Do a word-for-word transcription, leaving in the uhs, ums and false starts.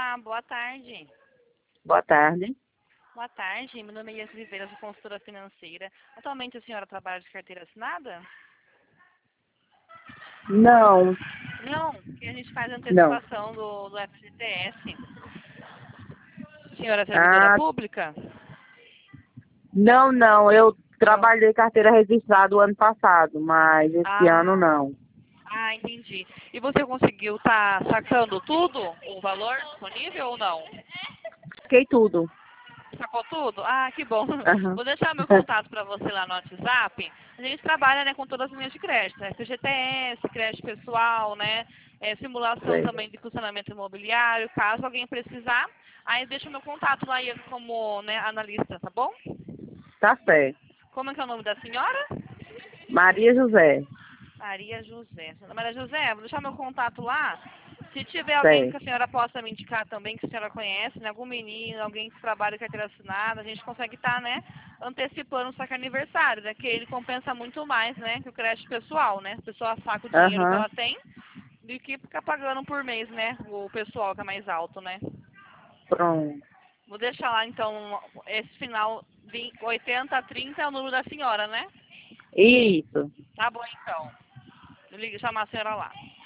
Olá, boa tarde. Boa tarde. Boa tarde, meu nome é Yas Oliveira, sou consultora financeira. Atualmente a senhora trabalha de carteira assinada? Não, Não, que a gente faz não. antecipação do, do F G T S. A senhora é servidora Ah, pública? não, não. Eu Não. trabalhei carteira registrada o ano passado, mas esse ano Ah, não. ah, entendi. E você conseguiu estar sacando tudo, o valor disponível ou não? Fiquei tudo. Sacou tudo? Ah, que bom. Aham. Vou deixar meu contato para você lá no WhatsApp. A gente trabalha, né, com todas as linhas de crédito, né? F G T S, crédito pessoal, né? É, simulação Sei. também de funcionamento imobiliário, caso alguém precisar. Aí deixa meu contato lá e eu como, né, analista, tá bom? Tá certo. Como é que é o nome da senhora? Maria José. Maria José. Maria José, vou deixar meu contato lá. Se tiver alguém que a Certo. senhora possa me indicar também, que a senhora conhece, né? Algum menino, alguém que trabalha com carteira assinada, a gente consegue estar, né, antecipando o saque aniversário, né? Que ele compensa muito mais, né, que o crédito pessoal, né? A pessoa saca o dinheiro que Aham. ela tem do que ficar pagando por mês, né? O pessoal que é mais alto, né? Pronto. Vou deixar lá, então, esse final de oitenta a trinta é o número da senhora, né? Isso. Tá bom, então. Eu ligo chamar a senhora lá.